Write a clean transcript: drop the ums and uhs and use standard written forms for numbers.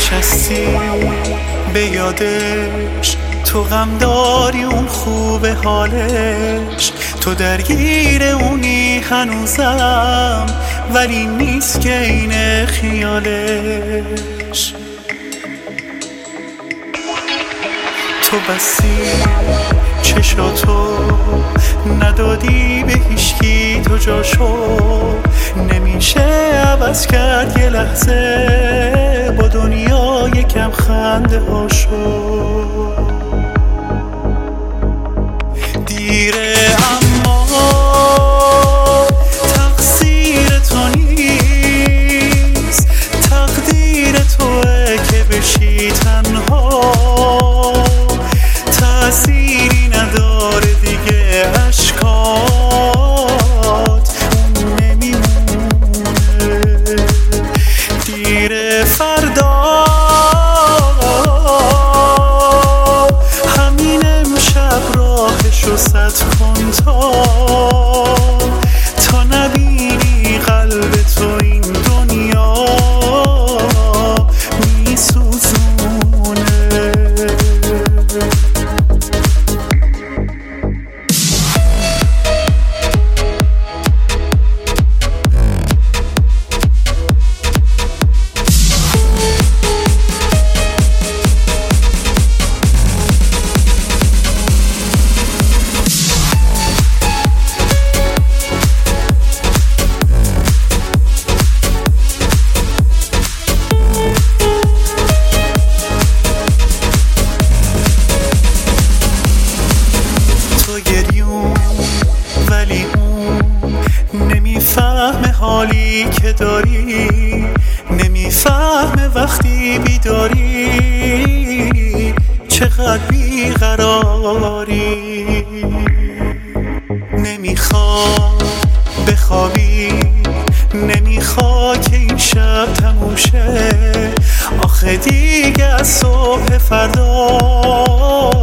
نشستی به یادش، تو غم داری اون خوب حالش، تو درگیر اونی هنوزم ولی نیست که این خیالش. تو بسی چشاتو ندادی به هیچکی، تو جاشو نمیشه عوض کرد یه لحظه با دنیا یکم خنده هاشو. دیره اما تقصیر تو نیست، تقدیر توه که بشی تنها، تأثیری نداره دیگه اشکات اون نمیمونه. دیر فردا همین امشب راهشو سد کن تا نبینی قلب تو این دنیا میسوزونه. ولی اون نمیفهمه حالی که داری، نمیفهمه وقتی بیداری چقدر بیقراری. نمیخواد بخوابی، نمیخواد که این شب تموم شه، آخه دیگه از صبح فردا